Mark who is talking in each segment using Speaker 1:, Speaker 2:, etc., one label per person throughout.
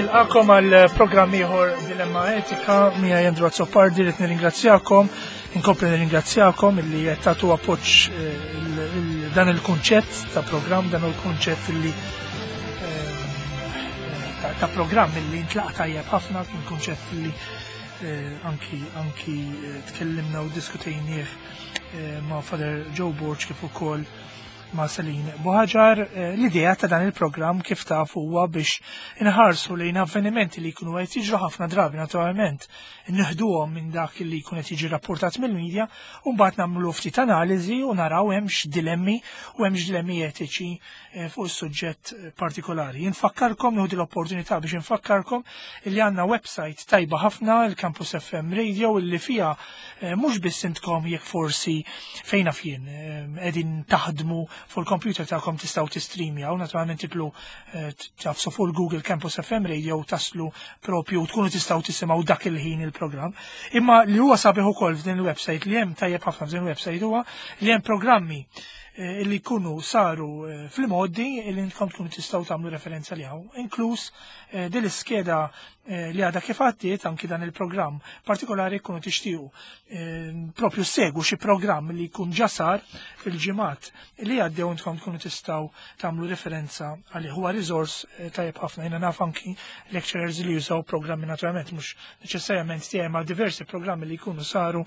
Speaker 1: Nilqakom għal programm ieħor Dilemma Etika mija Jendru Azzopardi li nirringrazzjakom, inkompli nirringrazzjakom illi qed tagħtu appoġġ dan il-kunċett ta' programm, dan il-kunċett illi ta' programm illi ntlaqa tajjeb ħafna, kien kunċett illi anki tkellimna u diskutejnieh ma' Father Joe Borch kif ukoll ma' Salin Buħaġar. L-idea ta' dan il-programm kif taf huwa biex inħarsu lejn avvenimenti li jkunu qed jiġru ħafna drabi naturalment nieħduhom minn dak li jkun qed jiġi rapportat mill-medja u mbagħad nagħmlu ftit analiżi u naraw hemmx dilemmi u hemmx dilemmi etiċi fuq is-suġġett partikolari. Infakkarkom nieħdu l-opportunità biex infakkarkom li għandna website tajba ħafna il-Campus FM Radio illi fiha mhux biss intkom jekk forsi fejna fien qegħdin taħdmu fuq il-computer tagħkom tistgħu tistreamjaw, naturalment titlu tafsu fuq Google Campus FM Radio taslu propju tkunu tistgħu tisimgħu dak il-ħin il-programm. Imma li huwa sabiħ ukoll f'din il-website li hemm tajjeb ħafna f'din il-website huwa li hemm programmi li jkunu saru fil-modi li intkom tkunu tistgħu tagħmlu referenza li hawn, inkluż din l-iskeda li għadha kif għaddiet anki dan il-programm partikolari jkunu tixtiequ propju segwu xi programm li jkun ġa sar fil-ġimgħat li għaddew intkom tkunu tistgħu tagħmlu referenza għalih. Huwa riżors tajjeb ħafna. Jiena naf anki lecturers li jużaw programmi naturalment mhux neċessarjament tiegħi ma' diversi programmi li jkunu saru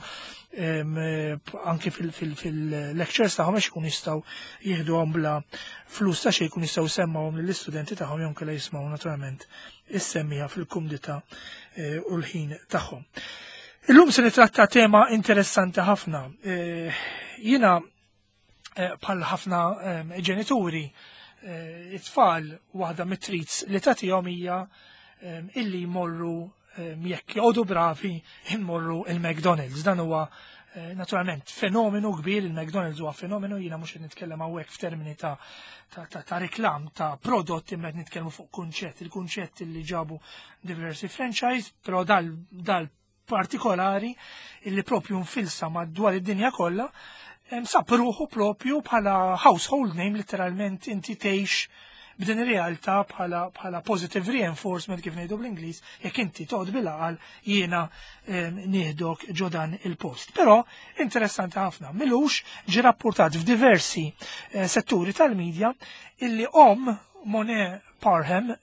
Speaker 1: anki fil-lectures tagħhom biex ikun jistgħu jieħduhom bla flus ta' xejn jkun jistgħu jsemmawhom lill-istudenti tagħhom jew kellha jismgħu naturalment issemmija fil-kumdita u l-ħin tagħhom. Illum se nitratta tema interessanti ħafna. Jiena bħal ħafna ġenituri it-tfal waħda mit-treats li tagħtihom hija illi jmorru jekk jgħodu bravi immorru il-McDonald's. Dan huwa naturalment fenomenu kbir, il-McDonald's huwa fenomenu, jiena mhux qed nitkellem hawnhekk f'termini ta' reklam ta' prodott imma qed nitkellmu fuq kunċett, il-kunċett li ġabu diversi franchise, però dal partikolari illi propju nfilsa madwar id-dinja kollha sab ruħu propju bħala household name, literalment inti tgħix b'din ir-realtà bħala positive reinforcement kif ngħidu bl-Ingliż, jekk inti toqgħod bil-aqal jiena nieħdok ġo dan il-post. Però interessanti ħafna, milux ġie rapportat f'diversi setturi tal-medja illi Monet Parham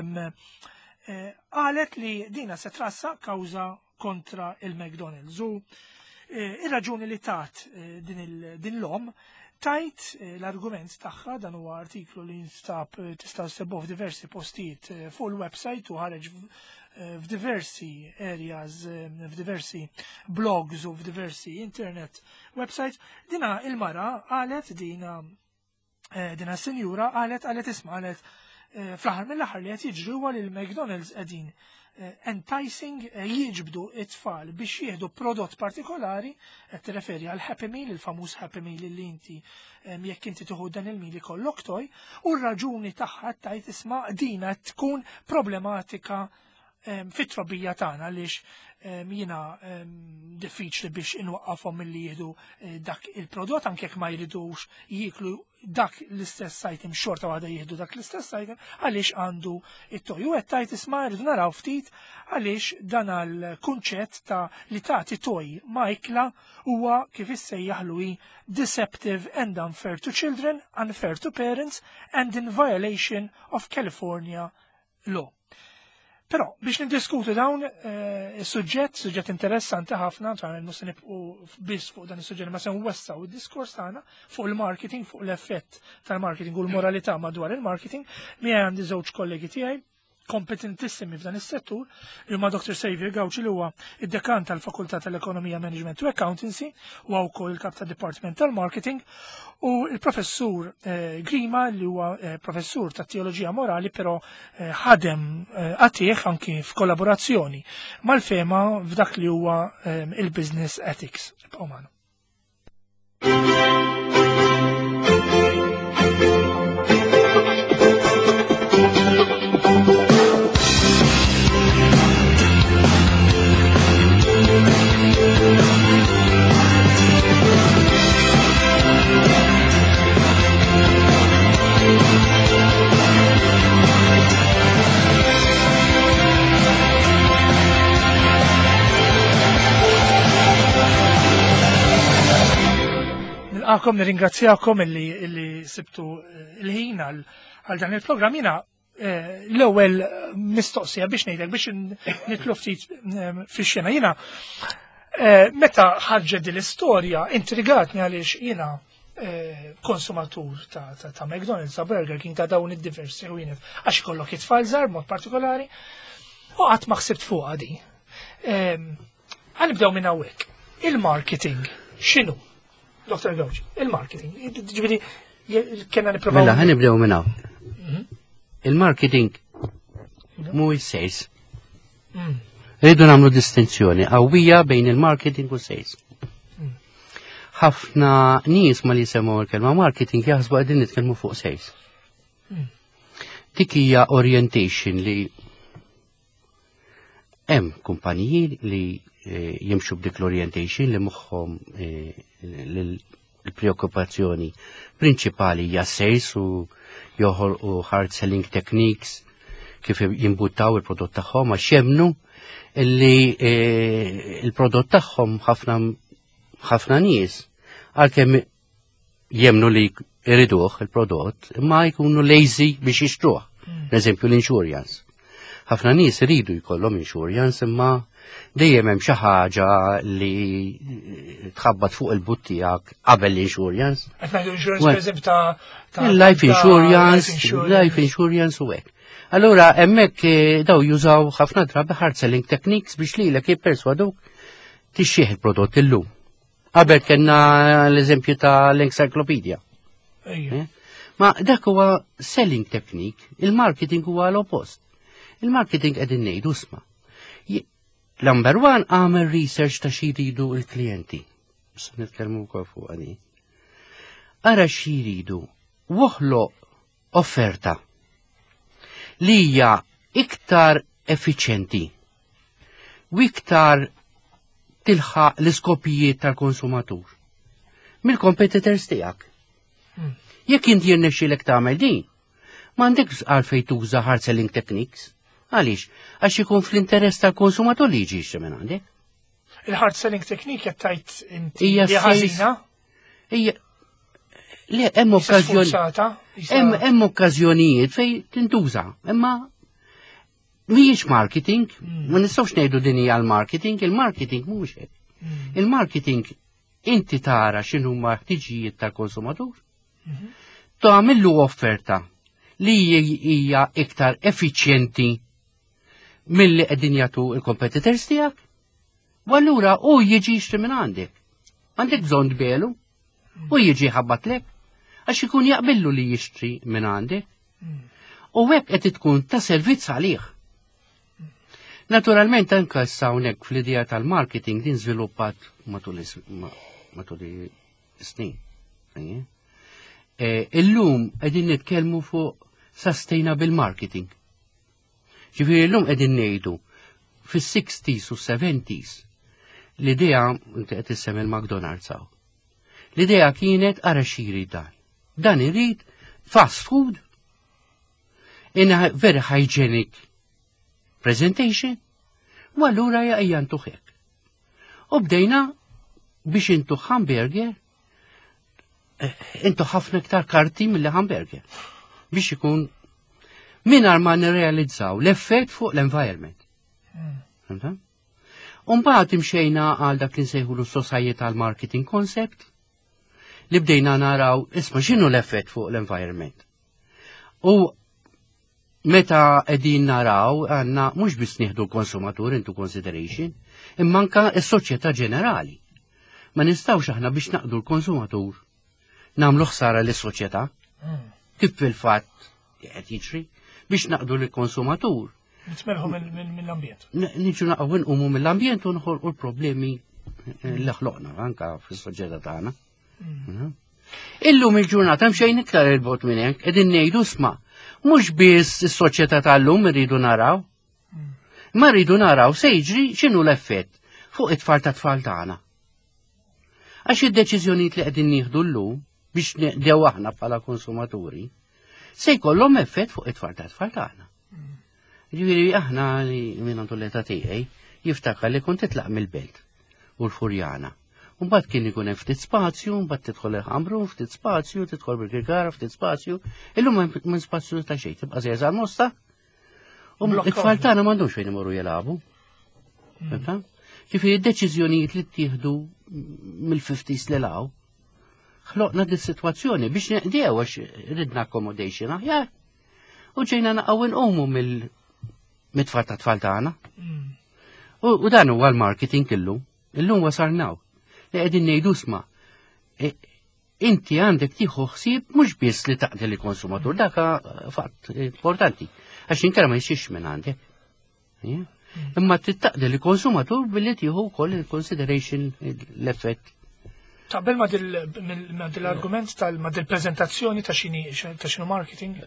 Speaker 1: qalet li dina se trassa kawża kontra il-McDonald's. U ir-raġuni li tat din l-om tajt l-argument tagħha, dan huwa artiklu li jinstab tistgħu sebuh f'diversi postijiet fuq il-website u ħareġ f'diversi areas, f'diversi blogs u f'diversi internet websites. Dina il-mara qalet dina senjura qalet isma' qalet fl-aħħar mill-aħħar li qed jiġri huwa li l-McDonald's qegħdin enticing jiġbdu it-tfal biex jieħdu prodott partikolari, qed tirreferi għal Happy Meal, il-famuż Happy Meal li inti jekk inti tieħu dan il-meal ikollok toj, u r-raġuni tagħha tajt isma' dina tkun problematika fit-trobbija tagħna għaliex jiena diffiċli biex inwaqqafhom milli jieħdu dak il-prodott anke jekk ma jridux jieklu dak l-istess item xorta waħda jieħdu dak l-istess item għaliex għandu it-toj. U qed tajt isma' rridu naraw ftit għaliex dan għall-kunċett ta' li tagħti toj majkla huwa kif issejjaħlu deceptive and unfair to children, unfair to parents and in violation of California law. Però biex nindiskutu dawn is-suġġett interessanti ħafna, ċara mhux se nibqgħu biss fuq dan is-suġġett ma se nwessaw id-diskors tagħna fuq il-marketing, fuq l-effett tal-marketing u l-moralità madwar il-marketing, miegħi għandi żewġ kollegi tiegħi kompetentissimi f'dan is-settur, li huma Dr. Xavier Gawci li huwa id-dekan tal-Fakultà tal-Ekonomija, Management u Accountancy u wkoll il-kap tad-Dipartiment tal-Marketing, u il-professur Grima li huwa professur ta' teoloġija morali, però ħadem għatih anki f'kollaborazzjoni mal-fema f'dak li huwa il-business ethics. nifraħkom, nirringrazzjakom illi sibtu il-ħin għal dan il-programm. Jiena l-ewwel mistoqsija biex ngħidlek biex nitlu ftit fix-xena. Jiena meta ħarġet din l-istorja intrigatni għaliex jiena konsumatur ta' McDonald's, ta' Burger King, ta' dawn id-diversi ħwienet għax kollok it-tfal żgħar mod partikolari u qatt ma ħsibt fuqha di. Ħanibdew minn hawnhekk. Il-marketing x'inhu? Dr. Gawġi, il-marketing. Ġifieri kellna nippruvaw.
Speaker 2: Mela ħanibdew minn hawn. Il-marketing mhuwiex sales. Rridu nagħmlu distinzjoni qawwija bejn il-marketing u sales. Ħafna nies ma li semgħu l-kelma marketing jaħsbu qegħdin nitkellmu fuq sales. Dik hija orientation li hemm kumpaniji li jimxu b'dik l-orientation li moħħhom l-preokkupazzjoni prinċipali hija sales u joħolqu hard selling techniques kif jimbuttaw il-prodott tagħhom għax jemmnu li il-prodott tagħhom ħafna nies għalkemm jemnu li jriduh il-prodott imma jkunu lazy biex jixtruh. Per-eżempju l-insurance. Ħafna nies iridu jkollhom insurance imma dejjem hemm xi ħaġa li tħabbat fuq il-but tiegħek qabel l-insurance.
Speaker 1: Qed ngħidu insurance pereżempju ta'
Speaker 2: life insurance u hekk. Allura hemmhekk daw jużaw ħafna drabi hard selling techniques biex lilek jipperswaduk tixxieħ il-prodott illum. Qabel kellna l-eżempju ta' l-encyclopedia. Ma dak huwa selling technique, il-marketing huwa l-oppost. Il-marketing qegħdin ngħidu isma'. Number one għamel research ta' xi jridu l-klijenti. Bista nitkellmu wkoll fuq għadi. Ara xi jridu woħloq offerta li hija iktar effiċjenti u iktar tilħaq l-iskopijiet tal-konsumatur mill-competitors tiegħek. Jekk inti jirnexxielek tagħmel din, m'għandekx għalfejn tuża hard selling techniques. Għaliex? Għax ikun fl-interess tal-konsumatur li jiġi jixtri minn għandek.
Speaker 1: Il-hard selling technique qed tgħid inti hija ħażina?
Speaker 2: Le hemm okkażjonijiet fejn tintuża, imma mhijiex marketing, ma nistgħux ngħidu din hija l-marketing, il-marketing mhux hekk. Il-marketing inti tara x'inhuma ħtiġijiet tal-konsumatur. Tagħmillu offerta li hija iktar effiċjenti milli qegħdin jagħtu l-competitors tiegħek. U allura hu jiġi jixtri minn għandek. Għandek bżonn tbelu u jiġi ħabbatlek għax ikun jaqbillu li jixtri minn għandek. U hekk qed tkun ta' servizz għalih. Naturalment anke issa hawnhekk fl-idea tal-marketing din żviluppat matul is-snin. Illum qegħdin nitkellmu fuq sustainable marketing. Ġifieri llum qegħdin ngħidu fis-60s u 70s l-idea inti qed issem il-McDonald's hawn. L-idea kienet ara xi jrid dan. Dan irid fast food in a very hygienic presentation u allura jgħajjantu hekk. U bdejna biex intu hamburger intu ħafna iktar karti mill hamburger biex ikun mingħajr ma nirrealizzaw l-effett fuq l-environment. Umbagħad imxejna għal dak li nsejħulu societal marketing concept li bdejna naraw isma' x'inhu l-effett fuq l-environment. U meta qegħdin naraw għandna mhux biss nieħdu l-konsumatur into consideration, imma anke s-soċjetà ġenerali. Ma nistgħux aħna biex naqdu l-konsumatur nagħmlu ħsara lis-soċjetà kif fil-fatt qed jiġri biex naqdu lill-konsumatur.
Speaker 1: Nitmerħu mill-ambjent.
Speaker 2: Niġu naqgħu nqumu mill-ambjent u nħolqu l-problemi li ħloqna anke fis-soċjetà tagħna. Illum il-ġurnata mxejn iktar il-bot minn hekk qegħdin ngħidu isma' mhux biss is-soċjetà tal-lum irridu naraw. Ma rridu naraw se jiġri x'inhu l-effett fuq it-tfal tat-tfal tagħna. Għax id-deċiżjonijiet li qegħdin nieħdu llum biex neqdew aħna bħala konsumaturi se jkollhom effett fuq it-tfal tat-tfal tagħna. Ġifieri aħna li minn għandu l-età tiegħi jiftakar li kont titlaq mill-belt u l-Furjana Mbagħad kien ikun hemm ftit spazju, mbagħad tidħol il-ħambru, ftit spazju, tidħol bil-kirkara, ftit spazju. Illum hemm spazju ta' xejn, tibqa' żejża nosta. U t-tfal tagħna m'għandhomx fejn imorru jilagħbu. Ġifieri d-deċiżjonijiet li ttieħdu mill-50s li law ħloqna dis-sitwazzjoni biex neqdew għax ridna accommodation aħjar. U ġejna naqgħu nqumu mit-tfal ta' tfal tagħna. U dan huwa l-marketing illum. Illum wasarnaw. Li qegħdin ngħidu sma' inti għandek tieħu ħsieb mhux biss li taqdi lill-konsumatur, dak fatt importanti. Għax inkella ma jsirx minn għandek. Imma taqdi lill-konsumatur billi tieħu wkoll il-consideration l-effett.
Speaker 1: Taqbel ma dil-argument ma dil-preżentazzjoni ta' xinu marketing?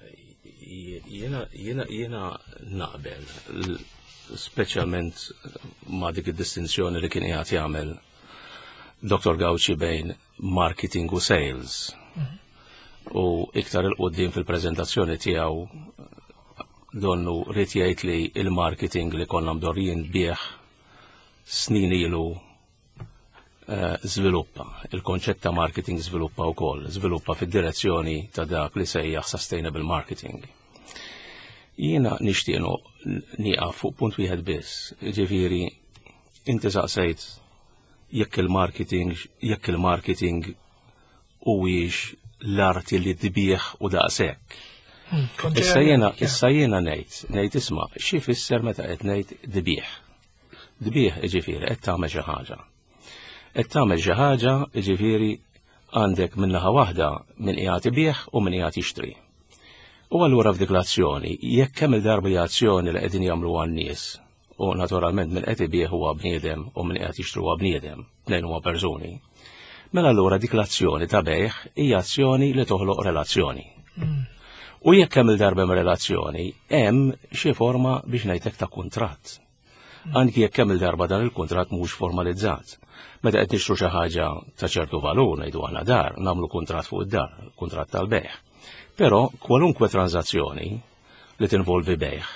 Speaker 3: Jiena naqbel, speċjalment ma dik id-distinzjoni li kien qiegħed jagħmel Dr. Gauci bejn marketing u sales. U iktar il-qoddim fil-preżentazzjoni tiegħu donnu rrid jgħid li il-marketing li konna mdorrijin bih snin ilu żviluppa. Il-konċett ta' marketing żviluppa wkoll, żviluppa fid-direzzjoni ta' dak li sejjaħ sustainable marketing. Jiena nixtieq nieqaf fuq punt wieħed biss, ġifieri inti saqsejt jekk il-marketing huwiex l-arti li tbieħ u daqshekk. Issa jiena ngħid isma' xi fisser meta qed ngħid dbieħ. Dbieħ ġifieri qed tagħmel xi ħaġa. Qed tagħmel xi ħaġa ġifieri għandek minnaħa waħda min qiegħed ibih u min qiegħed jixtri. U allura f'dik l-azzjoni, jekk kemm il-darba azzjoni li qegħdin jagħmlu għan-nies, u naturalment min qed ibih huwa bniedem u min qed jixtru huwa bniedem, tnejn huma persuni. Mela allura dik l-azzjoni ta' bejħ hija azzjoni li toħloq relazzjoni. U jekk kemm il-darba hemm relazzjoni, hemm xi forma biex ngħidlek ta' kuntratt. Anki jekk kemm il-darba dan il-kuntratt mhux formalizzat. Meta qed nixtru xi ħaġa ta' ċertu valur ngħidu aħna dar, nagħmlu kuntratt fuq id-dar, kuntratt tal-bejħ. Però kwalunkwe transazzjoni li tinvolvi bejħ,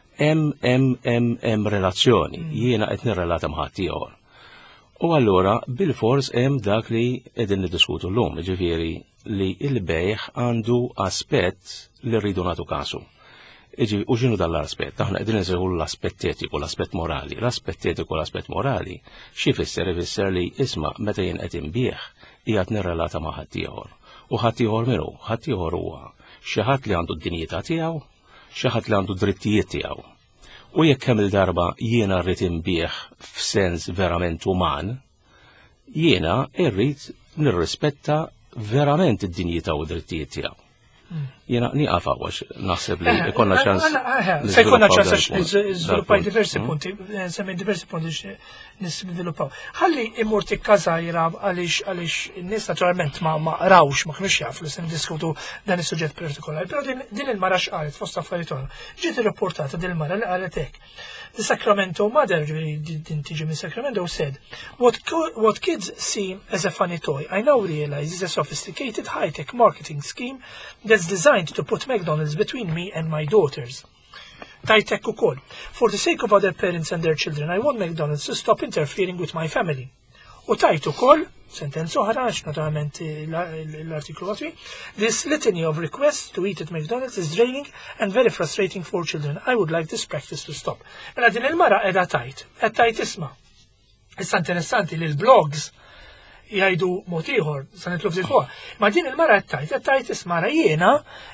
Speaker 3: hemm relazzjoni, jiena qed nirrelata ma' ħadd ieħor. U allura bil-fors hemm dak li qegħdin niddiskutu llum, ġifieri li l-bejħ għandu aspett li rridu nagħtu kasu. U x'inhu dan l-aspett? Aħna qegħdin insejħu l-aspett etiku, l-aspett morali. L-aspett etiku, l-aspett morali xi jfisser li isma' meta jien qed inbih qiegħed nirrelata ma' ħadd ieħor. U ħadd ieħor minnu? Ħadd ieħor huwa xi ħadd li għandu d-dinjità tiegħu, xi ħadd li għandu d-drittijiet tiegħu. U jekk kemm il-darba jiena rrid inbih f'sens verament uman, jiena rrid nirrispetta verament id-dinjità u d-drittijiet tiegħu. Jiena nieqaf għax naħseb li jkollna ċans.
Speaker 1: Se jkollna ċans iżviluppaj diversi punti, semmi diversi punti nisviluppaw. Ħalli immur tikkażajra għaliex in-nies naturalment ma rawx ma kinux jafu li se niddiskutu dan is-suġġett partikolari. Però din il-mara x'qalet fost affarijiet oħra. Ġiet irrapportata din il-mara li qalet hekk. The Sacramento mother, din tiġi minn Sacramento, said, what kids see as a funny toy, I now realize is a sophisticated high-tech marketing scheme that's designed to put McDonald's between me and my daughters. Tajtek ukoll. For the sake of other parents and their children, I want McDonald's to stop interfering with my family. U tajt ukoll, sentenza oħra għax naturalment l-artiklu għatwi, this litany of requests to eat at McDonald's is draining and very frustrating for children. I would like this practice to stop. Mela din il-mara edha tajt isma. Issa interessanti li l-blogs jgħidu mod ieħor, sa nitlu ftit fuq. Ma din il-mara qed tajt ismara jiena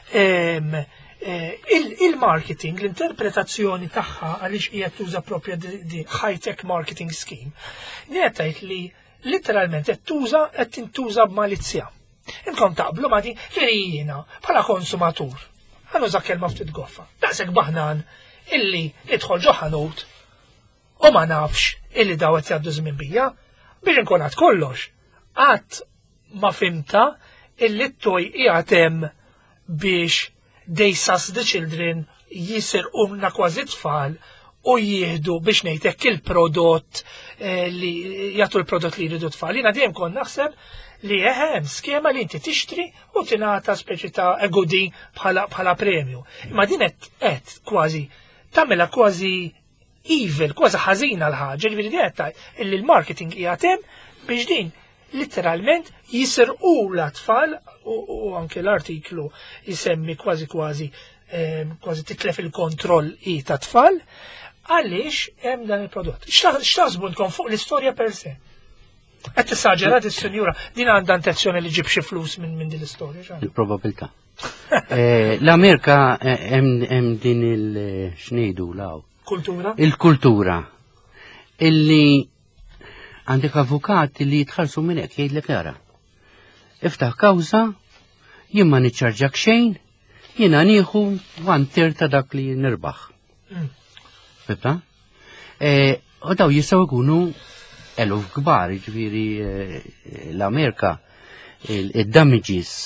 Speaker 1: il-marketing, l-interpretazzjoni tagħha għaliex qiegħed tuża proprja di high-tech marketing scheme. Qed tgħid li literalment qed tintuża b'malizzja. Inkom taqblu ma din jiena bħala konsumatur. Ħanuża kelma ftit goffa. Daqshekk baħnan illi idħol ġo ħanut u ma nafx illi daw qed jgħaddu żmien bija biex inkun għad kollox. Qatt ma fimta illi t-toj qiegħed hemm biex they sus the children jisir kważi tfal u jieħdu biex ngħidlek il-prodott li jagħtu l-prodott li jridu tfal. Jiena dejjem kont naħseb li hemm skema li inti tixtri u tingħata speċi ta' goodie bħala premju. Imma din qed kważi tagħmilha kważi evil, kważi ħażina l-ħaġa, ġifieri qed illi l-marketing qiegħed hemm biex din literalment jisirqu l-atfal u anke l-artiklu jisemmi kważi titlef il-kontroll ta' tfal għaliex hemm dan il-prodott. X'taħsbu intkom fuq l-istorja per se? Qed tissaġerat is-sinjura din għandha intenzjoni li ġib xi flus minn din l-istorja.
Speaker 2: Il-probabilità. L-Amerika hemm din il-xnejdu law.
Speaker 1: Kultura?
Speaker 2: Il-kultura. Illi għandek avukati li jitħallsu minn hekk jgħidlek jara. Iftaħ kawża, jien ma niċċarġak xejn, jiena nieħu 1/3 ta' dak li nirbaħ. Fibta? U daw jistgħu jkunu eluf kbar, ġifieri l-Amerika id-damages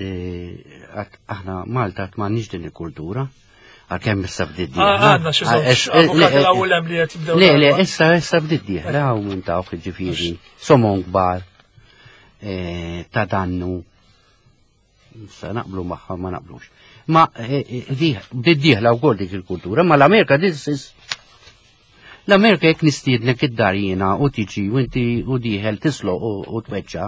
Speaker 2: aħna Malta m'għandniex din il-kultura. Għakem issa bdiddi.
Speaker 1: Għanna avukat l-għawel li għet jibdaw.
Speaker 2: Le, issa bdiddi. Għaw minn ta' ġifiri. Somon gbar. Ta' dannu. Issa naqblu maħħa ma naqblux. Ma bdiddi għlaw għol dik il-kultura. Ma l-Amerika l-Amerika jek nistiednek id-darjina u tiġi u inti u diħel tislo u tweċċa.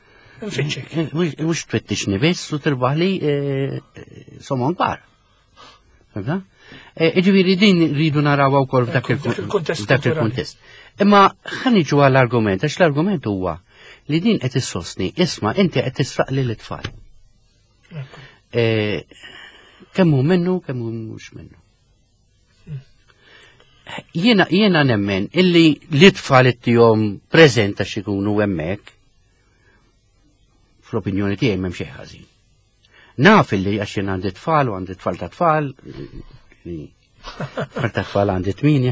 Speaker 2: Mux twettixni biss u tirbaħ li somon gbar. Ġiviri din rridu naraw wkoll f'dak il-kuntest. Imma ħaniġu għall-argument, għax l-argument huwa li din qed issostni, isma' inti qed tisraq lil it-tfal. Kemm hu minnu, kemm hu mhux minnu. Jiena nemmen illi l-itfal ittihom preżenta x'ikunu hemmhekk fl-opinjoni tiegħi m'hemm xejn ħażin. Naf illi għax jien għandi tfal u għandi tfal ta' tfal, ta' tfal għandi 8.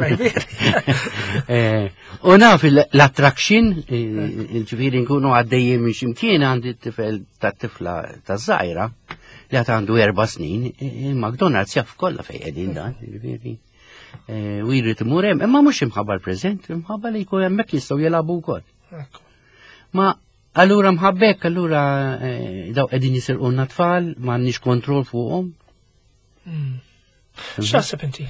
Speaker 2: U naf l-attraction, ġifiri nkunu għaddejjem minn ximkien għandi t-tifel ta' tifla ta' zaħira li għat għandu 4 snin, il-McDonald's jaff kolla fejjedin dan, ġifiri. U jirrit imurem, imma mux imħabba l-prezent, imħabba li jkun hemmhekk jistgħu jelabu wkoll. Ma allura mħabbek, allura daw qegħdin jisirqulna tfal, m'għandniex kontroll fuqhom.
Speaker 1: X'taħseb inti?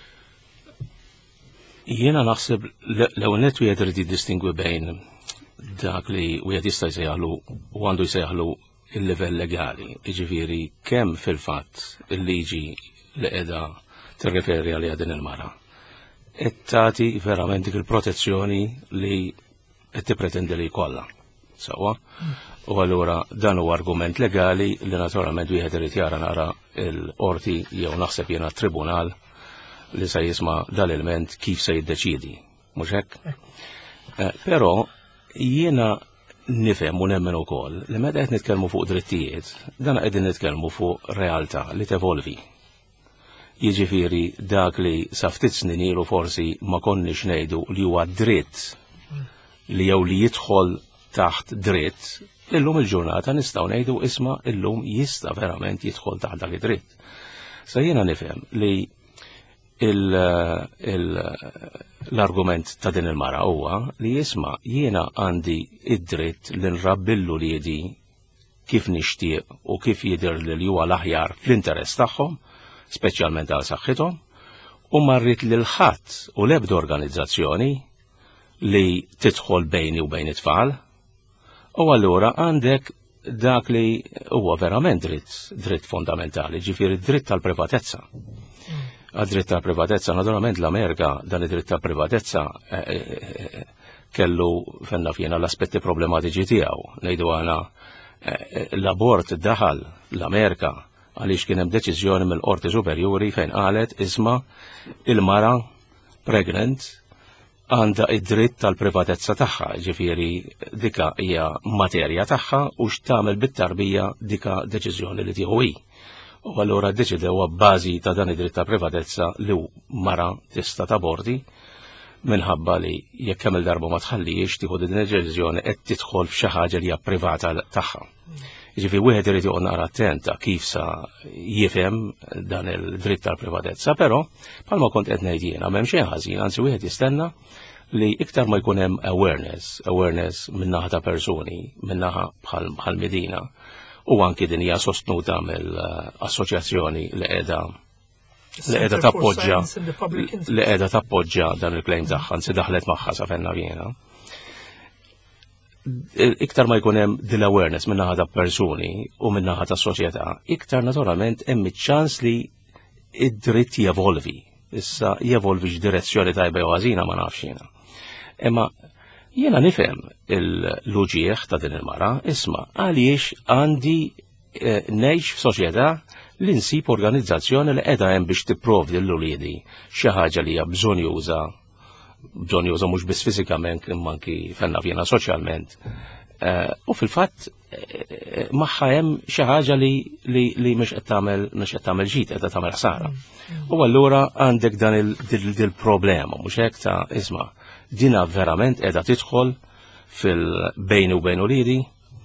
Speaker 3: Jiena naħseb l-ewwel nett wieħed irid jiddistingwi bejn dak li wieħed jista' jsejħlu u għandu jsejħlu il-livell legali, jiġifieri kemm fil-fatt il-liġi li qiegħda tirreferi għaliha din il-mara. Qed tagħti verament dik il-protezzjoni li qed tippretendi li jkollha. Sawa, u allura dan huwa argument legali li naturalment wieħed irid jara nara l-qorti jew naħseb jiena tribunal li se jisma' dal-ilment kif se jiddeċiedi, mhux hekk? Però jiena nifhem u nemmen ukoll li meta qed nitkellmu fuq drittijiet, dan qegħdin nitkellmu fuq realtà li tevolvi. Jiġifieri dak li sa ftit snin ilu forsi ma konniex ngħidu li huwa dritt li jew li jidħol taħt dritt, illum il-ġurnata nistgħu ngħidu isma' illum jista' verament jidħol taħt dak id-dritt. Sa jiena nifhem li l-argument ta' din il-mara huwa li jisma' jiena għandi id-dritt li nrabbillu liedi kif nixtieq u kif jidher li huwa l-aħjar fl-interess tagħhom, speċjalment għal saħħithom, u ma rrid lil ħadd u l-ebda organizzazzjoni li tidħol bejni u bejn it-tfal. U allura għandek dak li huwa verament dritt fondamentali, ġifieri dritt tal-privatezza. Għad-dritt tal-privatezza, naturalment l-Amerika dan id-dritt tal-privatezza kellu fenna fjena l-aspetti problematiċi tiegħu. Ngħidu għana l-abort daħal l-Amerika għaliex kien hemm deċiżjoni mill-Qorti Superjuri fejn qalet isma' il-mara pregnant għandha id-dritt tal-privatezza tagħha, ġifieri dika hija materja tagħha u x'tagħmel bit-tarbija dika deċiżjoni li tieħu hi. U allura ddeċidew bbażi ta' dan id-dritt tal-privatezza li mara tista' tabordi minħabba li jekk kemm il-darba ma tħallix tieħu din id-deċiżjoni qed tidħol f'xi ħaġa li hija privata tagħha. Ġifieri wieħed irid joqgħod naqra attent kif sa jifhem dan il-dritt tal-privatezza, però bħalma kont qed ngħid jiena m'hemm xejn ħażin, anzi wieħed jistenna li iktar ma jkun hemm awareness min-naħa ta' persuni, min-naħa bħal Medina, u anki din hija sostnuta mill-assoċjazzjoni li qiegħda tappoġġja dan il-klejm tagħha, anzi daħlet magħha sa fenna jiena. iktar ma jkun hemm dil-awareness min-naħa ta' persuni u min-naħa ta' soċjetà, iktar naturalment hemm iċ-ċans li id-dritt jevolvi. Issa jevolvi x'direzzjoni tajba jew ħażina ma nafx jiena. Imma jiena nifhem l-luġieħ ta' din il-mara, isma' għaliex għandi ngħix f'soċjetà li nsib organizzazzjoni li qiegħda hemm biex tipprovdi l-uliedi xi ħaġa li hija bżonn juża mhux biss fiżikament imma anki fenna fjena soċjalment. U fil-fatt magħha hemm xi ħaġa li mhux qed tagħmel ġid qed tagħmel ħsara. U allura għandek dan il-problema mhux hekk ta' isma' dina verament qiegħda tidħol fil-bejn u bejn uliedi.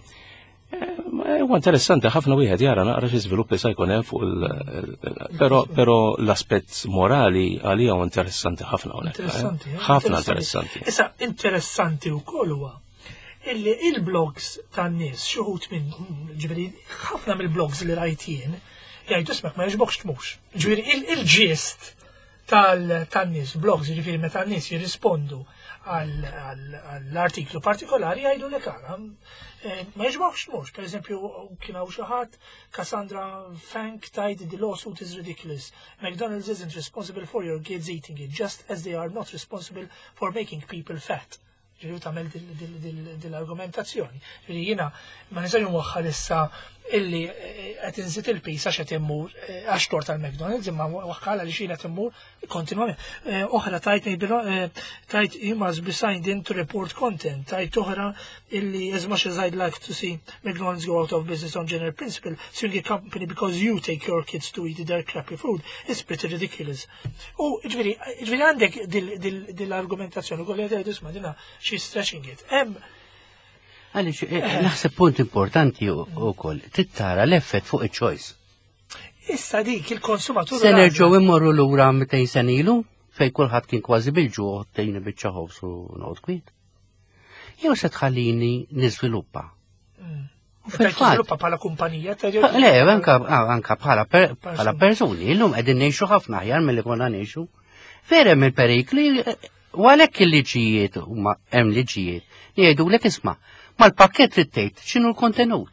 Speaker 3: Huwa interessanti ħafna wieħed jara naqra xi żviluppi se jkun hemm fuq però l-aspett morali għalija huwa interessanti ħafna hawnhekk. Ħafna interessanti.
Speaker 1: Issa interessanti wkoll huwa illi il-blogs tan-nies xi wħud minn ġifieri ħafna mill-blogs li rajt jien jgħidu ismek ma jogħġbokx tmux. Ġifieri il-ġist tan-nies blogs ġifieri meta n-nies jirrispondu għall-artiklu partikolari jgħidu lek ma jiġbokx mux, per eżempju, kien hawn xi ħadd Cassandra Fank tajt the lawsuit is ridiculous. McDonald's isn't responsible for your kids eating it, just as they are not responsible for making people fat. Ġiri tagħmel dil-argumentazzjoni. Ġiri jiena ma nistax nwaħħal issa illi qed inżid il-pis għax qed immur għax tort tal-McDonald's imma waħħal għaliex jiena qed immur kontinwament. Oħra tajt you must be signed in to report content. Tajt oħra illi as much as I'd like to see McDonald's go out of business on general principle, suing a company because you take your kids to eat their crappy food is pretty ridiculous. U ġifieri għandek dil-argumentazzjoni kolli qed isma' dina she's stretching it.
Speaker 2: Għalix, naħseb punt importanti u koll, tittara l-effett fuq il-choice.
Speaker 1: Issa dik il-konsumatur.
Speaker 2: Se nerġgħu immorru lura 200 sen ilu, fej kulħadd kien kważi bil-ġuħ tejni biċċa ħobsu noqgħod kwiet. Jew se tħallini niżviluppa.
Speaker 1: Niżviluppa bħala kumpanija.
Speaker 2: Le, anka bħala persuni, illum qegħdin ngħixu ħafna aħjar milli konna ngħixu. Ferem il-perikli, u għalhekk il-liġijiet huma hemm liġijiet li jgħidulek isma' mal-pakket li tgħid x'inhu l-kontenut.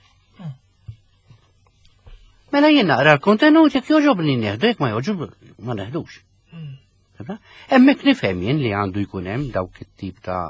Speaker 2: Mela jien naqra l-kontenut jekk jogħġobni nieħdu jekk ma jogħġob ma neħdux. Hemmhekk nifhem jien li għandu jkun hemm dawk it-tip ta'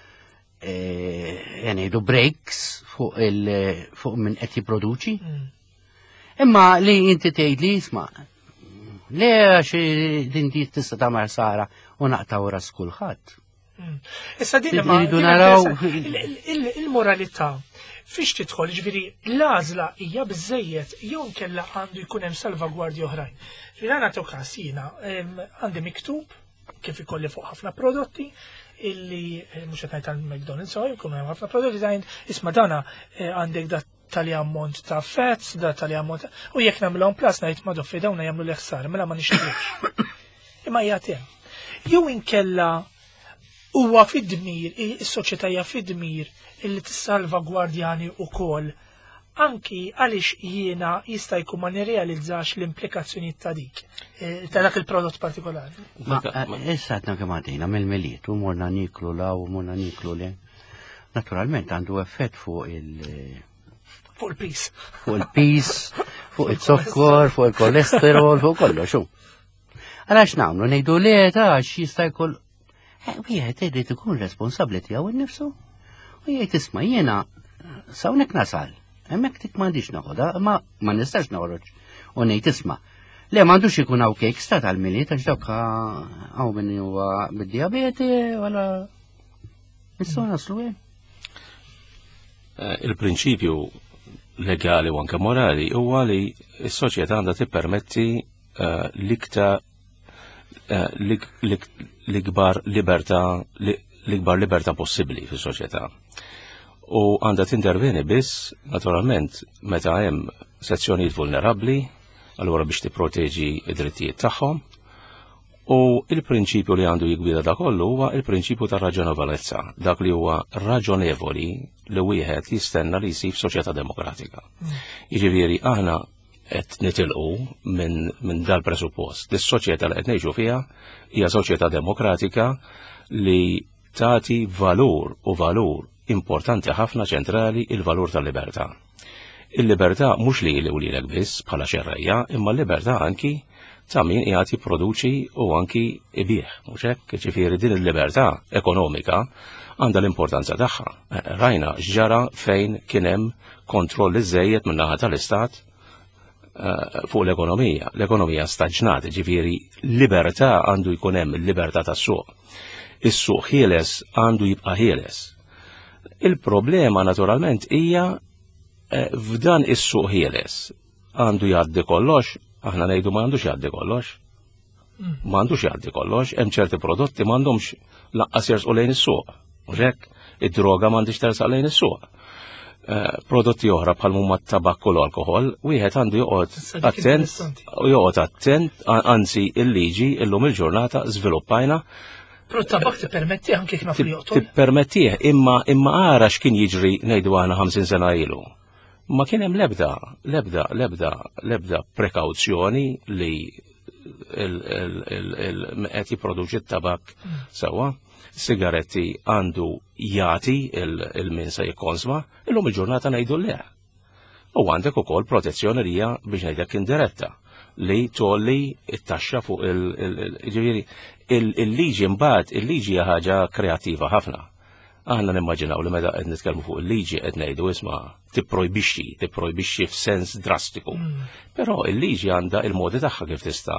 Speaker 2: ngħidu breaks fuq min qed jipproduċi. Imma li inti tgħid li isma' le għax din di tista' tagħmel sara u naqtaw ras kulħadd.
Speaker 1: Issa din naraw il-moralità fiex tidħol ġifieri l-għażla hija biżejjed jew nkella għandu jkun hemm salvagwardji oħrajn. Ġifieri nagħtu każ jiena għandi miktub kif ikolli fuq ħafna prodotti illi mhux qed ngħid tal-McDonald's jkunu hemm ħafna prodotti tgħid isma' dana għandek dat tali ammont ta' fats, da tali ammont u jekk nagħmluhom plas ngħid ma' doffi dawna jagħmlu li ħsar mela ma nixtieqx. Imma jagħti hemm. Jew inkella huwa fid-dmir, is-soċjetà hija fid-dmir illi tissalvagwardjani wkoll anki għaliex jiena jista' jkun ma nirrealizzax l-implikazzjonijiet ta' dik ta' dak il-prodott partikolari.
Speaker 2: Ma issa qed kemm għaddejna mill-miliet u morna niklu law u morna niklu le. Naturalment għandu effett fuq
Speaker 1: il-pis.
Speaker 2: Fuq il-pis, fuq il-sokkor, fuq il-kolesterol, fuq kollox. Għalax nagħmlu ngħidu le għax jista' jkoll wieħed irid ikun responsabbli tiegħu innifsu. U jgħid isma' jiena sawnek nasal. Hemmhekk tik m'għandix noħodha, ma nistax noħroġ. U ngħid isma' le m'għandux ikun hawn keks ta' tal-miliet għax dawk hawn min huwa bid-diabete wala nistgħu naslu hemm.
Speaker 3: Il-prinċipju legali u anke morali huwa li s-soċjetà għandha tippermetti l-iktar l-ikbar libertà possibbli fis-soċjetà. U għandha tinterveni biss, naturalment, meta hemm sezzjonijiet vulnerabbli, allura biex tipproteġi id-drittijiet tagħhom. U il-prinċipju li għandu jigwida da kollu huwa il-prinċipju ta' raġonevolezza, dak li huwa raġonevoli li wieħed jistenna li jsir f'soċjetà demokratika. Jiġifieri aħna qed nitilqu minn dal-presuppost. Is-soċjetà li qed ngħixu fiha hija soċjetà demokratika li tagħti valur importanti ħafna ċentrali il-valur tal-libertà. Il-libertà mhux li lilek biss bħala xerrejja, imma l-libertà anki ta' min qiegħed jipproduċi u anki ibih, mhux hekk? Ġifieri din il-libertà ekonomika għandha l-importanza tagħha. Rajna x'ġara fejn kien hemm kontroll iżejjed min-naħa tal-Istat fuq l-ekonomija. L-ekonomija staġnat, ġifieri libertà għandu jkun hemm il-libertà tas-suq. Is-suq ħieles għandu jibqa' ħieles. Il-problema naturalment hija f'dan is-suq ħieles għandu jgħaddi kollox, aħna ngħidu ma għandux jgħaddi kollox. Ma għandux jgħaddi kollox, hemm ċerti prodotti m'għandhomx laqqas jersqu lejn is-suq. Mhux hekk, id-droga m'għandix tersaq lejn is-suq. Prodotti oħra bħal huma t-tabakku l-alkohol, wieħed għandu joqgħod attent, anzi il-liġi illum il-ġurnata żviluppajna.
Speaker 1: Però t-tabak tippermettih anke kif nafu li joqtol.
Speaker 3: Tippermettih, imma ara x'kien jiġri ngħidu aħna 50 sena ilu. Ma kien hemm l-ebda prekawzjoni li qed jipproduċi t-tabak sewwa. Sigaretti għandu jagħti il-min se jikkonsma, illum il-ġurnata ngħidu le. U għandek ukoll protezzjoni li hija biex ngħidlek indiretta li tolli t-taxxa fuq il-liġi mbagħad il-liġi hija ħaġa kreattiva ħafna. Aħna nimmaġinaw li meta qed nitkellmu fuq il-liġi qed ngħidu isma' tipprojbixxi f'sens drastiku. Però il-liġi għandha il-modi tagħha kif tista'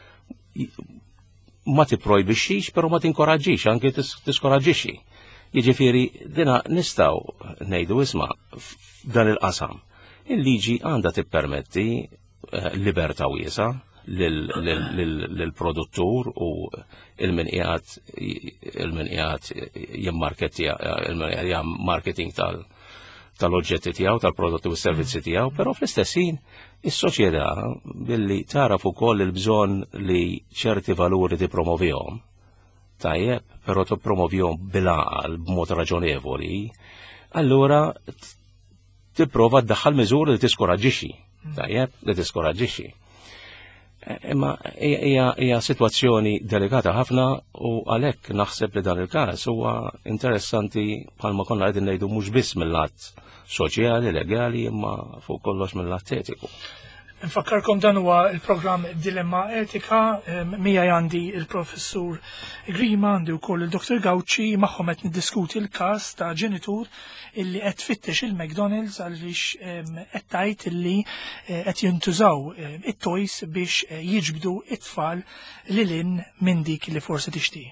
Speaker 3: ma tipprojbixxix, però ma tinkoraġġix, anke tiskoraġġixxi. Jiġifieri dina nistgħu ngħidu isma' f'dan il-qasam. Il-liġi għandha tippermetti libertà wiesa lill-produttur u il-min qiegħed jimmarkettja il-marketing tal-oġġetti tiegħu, tal-prodotti u s-servizzi tiegħu, però fl-istess ħin is-soċjetà billi taraf ukoll il-bżonn li ċerti valuri tippromovihom. Tajjeb, però tippromovihom bil-għaqal b'mod raġonevoli, allura tipprova ddaħħal miżuri li tiskoraġġixxi. Tajjeb, li tiskoraġġixxi. Imma hija sitwazzjoni delikata ħafna u għalhekk naħseb li dan il-każ huwa interessanti bħalma konna qegħdin ngħidu mhux biss mill-att soċjali, legali, imma fuq kollox mill-att etiku.
Speaker 1: Nfakkarkom dan huwa il-programm Dilemma Etika, mija għandi il-professur Grima, għandi wkoll il-Dr. Gawċi, magħhom qed niddiskuti l-każ ta' ġenitur illi qed tfittex il-McDonald's għaliex qed tgħid illi qed jintużaw it-toys biex jiġbdu it-tfal lilin minn dik li forsi tixtieq.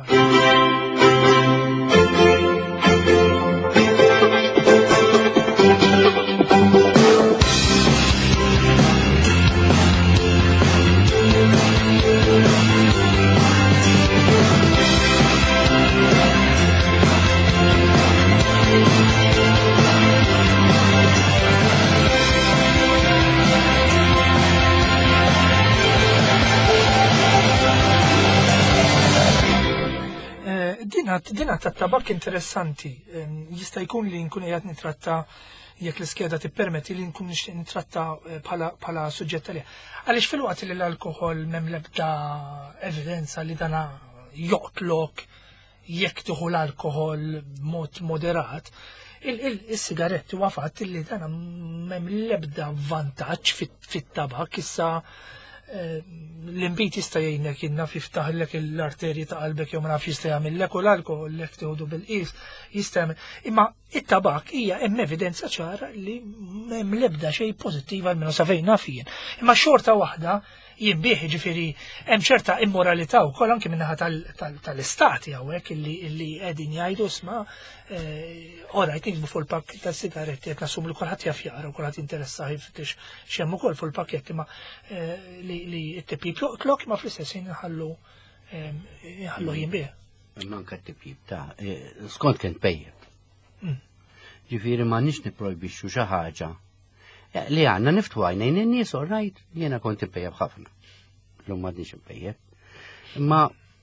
Speaker 1: Dinat tat-tabak interessanti, jista' jkun li nkun qiegħed nitratta jekk l-iskeda tippermetti li nkun nixtieq nitratta bħala suġġett għalih. Għaliex fil-waqt li l-alkohol m'hemm l-ebda evidenza li dana joqtlok jekk tieħu l-alkohol b'mod moderat, is-sigaretti huwa fatt li dana m'hemm l-ebda vantaġġ fit-tabak issa l-imbit jista' jgħinek innaf jiftaħlek l-arterji ta' qalbek jew ma nafx jista' jagħmellek u l-alkohol lek tieħdu bil-qis jista' jagħmel. Imma it-tabak hija hemm evidenza ċara li hemm l-ebda xejn pożittiva almenu sa fejn naf jien. Imma xorta waħda jinbih ġifieri hemm ċerta immoralità wkoll anke min-naħa tal-istati hawnhekk illi qegħdin jgħidu isma' orajt nikbu fuq il-pakk tas-sigaretti qed nassum li kulħadd jaf jaqra u kulħadd interessa jfittix x'hemm ukoll fuq il-pakketti imma li t-tipjib joqtlok ma fl-istess ħallu jinbih.
Speaker 2: Manka t-tipjib ta' skont kien pejjeb. Ġifieri ma nix nipprojbixxu xi ħaġa li għandna niftu għajnejn in-nies orajt jiena kont impejjeb ħafna. Llum m'għadniex impejjeb. Imma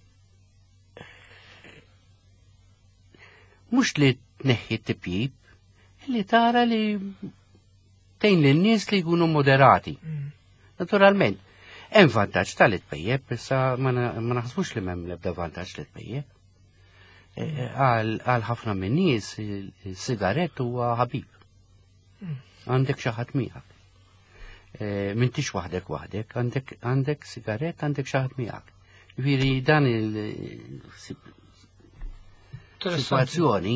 Speaker 2: mhux li tneħħi t-tipjib li tara li tgħin lin-nies li jkunu moderati. Naturalment, hemm vantaġġ tal-itpejjeb, issa ma naħsbux li m'hemm l-ebda vantaġġ li tpejjeb. għal ħafna minn nies il-sigarett huwa ħabib. Għandek xi ħadd miegħek. M'intix waħdek, għandek sigarett, għandek xi ħadd miegħek. Ġifieri dan il-sitwazzjoni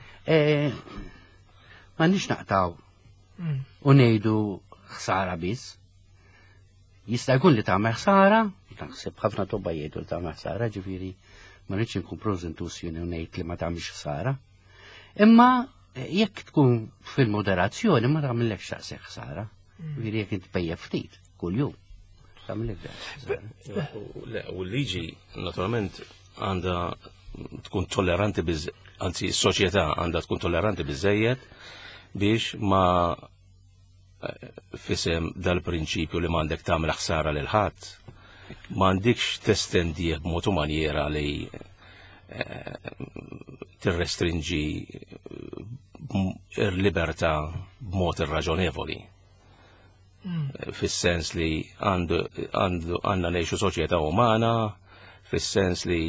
Speaker 2: m'għandniex naqtaw u ngħidu ħsara biss. Jista' jkun li tagħmel ħsara, naħseb ħafna tobba jgħidu li tagħmel ħsara, ġifieri ma rridx inkun prożentus jien u ngħid li ma tagħmilx ħsara. Imma jekk tkun fil-moderazzjoni ma tagħmellekx taqseg ħsara. Ġifieri jekk inti pejjeb ftit kuljum. Tagħmellek dak.
Speaker 3: U l-liġi naturalment għandha tkun tolleranti anzi s-soċjetà għandha tkun tolleranti biżejjed biex ma fisem dal-prinċipju li m'għandek tagħmel ħsara lil ħadd, m'għandekx testendih b'mod u manjera li tirrestrinġi il-libertà b'mod irraġonevoli. Fis-sens li għandna ngħixu soċjetà umana, fis-sens li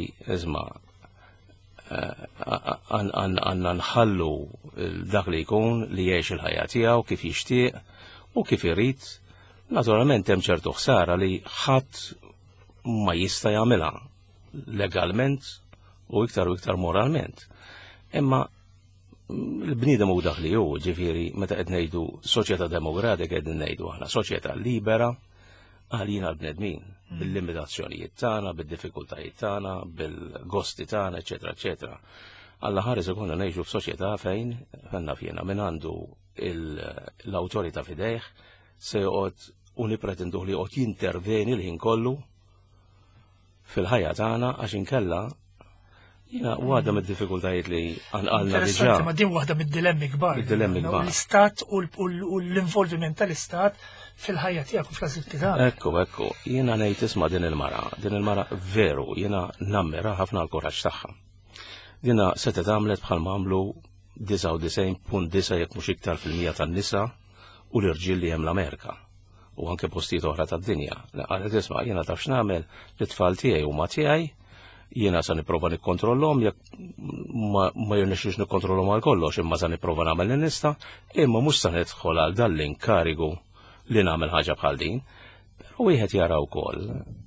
Speaker 3: għandna nħallu dak li jkun li jgħix il-ħajja tiegħu kif jixtieq u kif irid. Naturalment hemm ċertu ħsara li ħadd ma jista' jagħmilha legalment u iktar moralment. Imma l-bniedem hu dak li hu, ġifieri meta qed ngħidu soċjetà demokratika qegħdin ngħidu aħna soċjetà libera għalina l-bnedmin bil-limitazzjonijiet tagħna, bid-diffikultajiet tagħna, bil-gosti tagħna, eċetera, eċetera. Alla ħares ikunu ngħixu f'soċjetà fejn għandna fjena minn għandu l-awtorità fidejh se joqgħod u nippretenduh li joqgħod jinterveni l-ħin kollu fil-ħajja tagħna għax inkella jiena waħda mid-diffikultajiet li għandna diġà.
Speaker 1: Ma din waħda mid-dilemmi kbar. L-istat u l-involviment tal-istat fil-ħajja tiegħek u fl-attività.
Speaker 3: Ekku, jiena ngħid isma' din il-mara veru jiena nammira ħafna l-kuraġġ tagħha. Dina setet għamlet bħal għamlu 99.9 jekk mhux iktar fil-mija tan-nisa u l-irġiel li hemm l-Amerika u anke postijiet oħra tad-dinja. Qalet isma' jiena taf x'nagħmel lit-tfal tiegħi huma tiegħi, jiena se nipprova nikkontrollhom jekk ma jirnexxix nikkontrollhom għal kollox imma se nipprova nagħmel li nista' imma mhux se nidħol għal dan l-inkarigu li nagħmel ħaġa bħal din. Però wieħed jara wkoll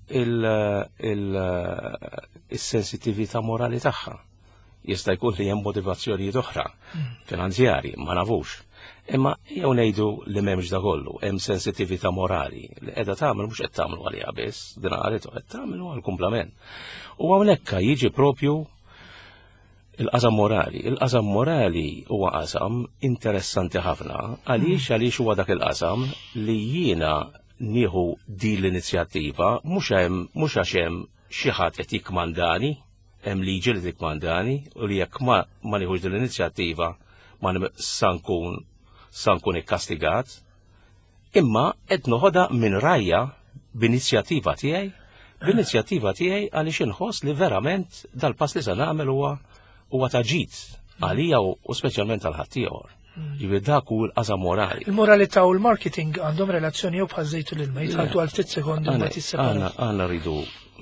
Speaker 3: is-sensittività morali tagħha. Jista' jkun li hemm motivazzjonijiet oħra finanzjarji ma nafux. Imma jew ngħidu li m'hemmx da kollu, hemm sensittività morali li qiegħda tagħmel mhux qed tagħmel għaliha biss, din qalet qed tagħmel għal kumplament. U hawnhekk jiġi propju il-qasam morali. Il-qasam morali huwa qasam interessanti ħafna għaliex huwa dak il-qasam li jiena nieħu din l-inizjattiva mhux għax hemm xi ħadd qed jikkmandani, hemm liġi li tikkmandani u li jekk ma nieħux din l-inizjattiva ma sankun ikkastigat, imma qed noħodha minn rajja b'inizjattiva tiegħi għaliex inħoss li verament dal-pass li se nagħmel huwa taġid għalija u speċjalment għal ħaddieħor. Ġifieri dak hu l-qasam morali.
Speaker 1: Il-moralità u l-marketing għandhom relazzjoni jew bħal żejtu lil mejt għaddu għal ftit sekondi ma tisseparaw.
Speaker 3: Aħna rridu